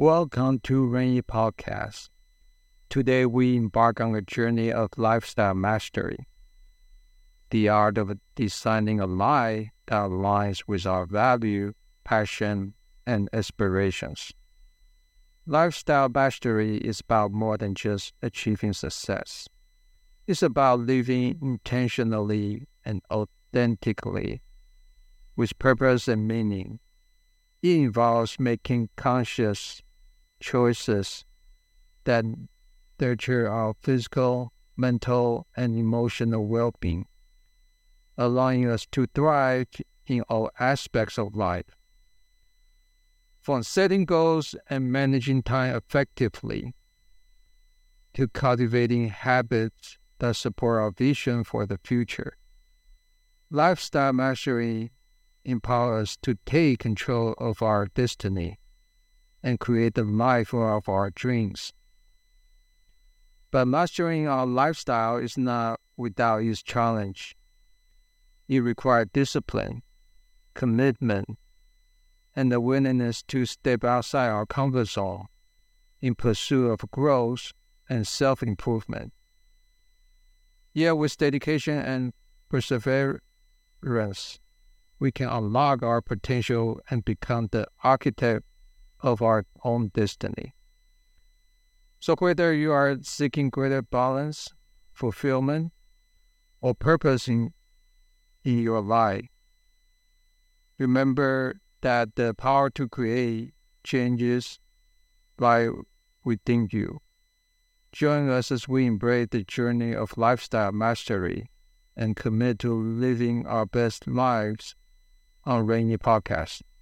Welcome to Rainy Podcast. Today we embark on a journey of lifestyle mastery, the art of designing a life that aligns with our value, passion, and aspirations. Lifestyle mastery is about more than just achieving success. It's about living intentionally and authentically, with purpose and meaning. It involves making conscious choices that nurture our physical, mental, and emotional well-being, allowing us to thrive in all aspects of life. From setting goals and managing time effectively, to cultivating habits that support our vision for the future. Lifestyle mastery empowers us to take control of our destiny and create the life of our dreams. But mastering our lifestyle is not without its challenge. It requires discipline, commitment, and the willingness to step outside our comfort zone in pursuit of growth and self-improvement. Yet with dedication and perseverance, we can unlock our potential and become the architect of our own destiny. So whether you are seeking greater balance, fulfillment, or purpose in your life, remember that the power to create changes lie within you. Join us as we embrace the journey of lifestyle mastery and commit to living our best lives on Rainy Podcast.